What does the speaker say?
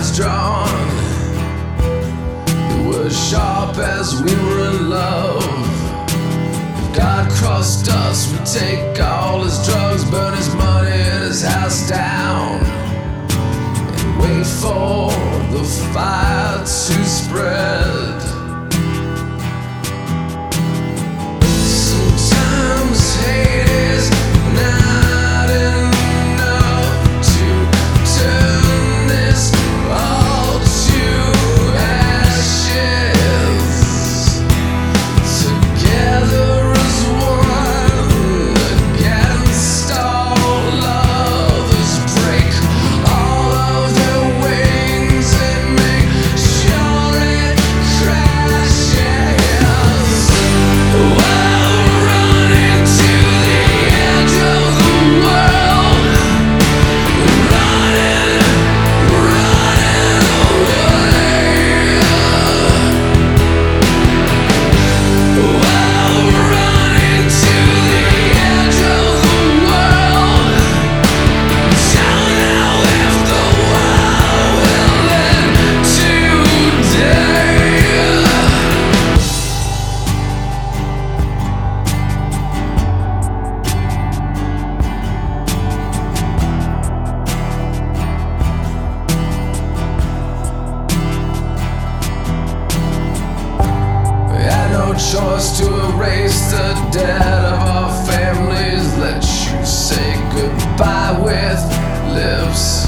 lines drawn. It was sharp as we were in love. If God crossed us, we'd take all his drugs, burn his money and his house down, and wait for the fire to spread. Sometimes hate is not enough to turn this all to ashes. Together as one against all others, break all of their wings and make sure it crashes. Choice to erase the debt of our families, let you say goodbye with lips.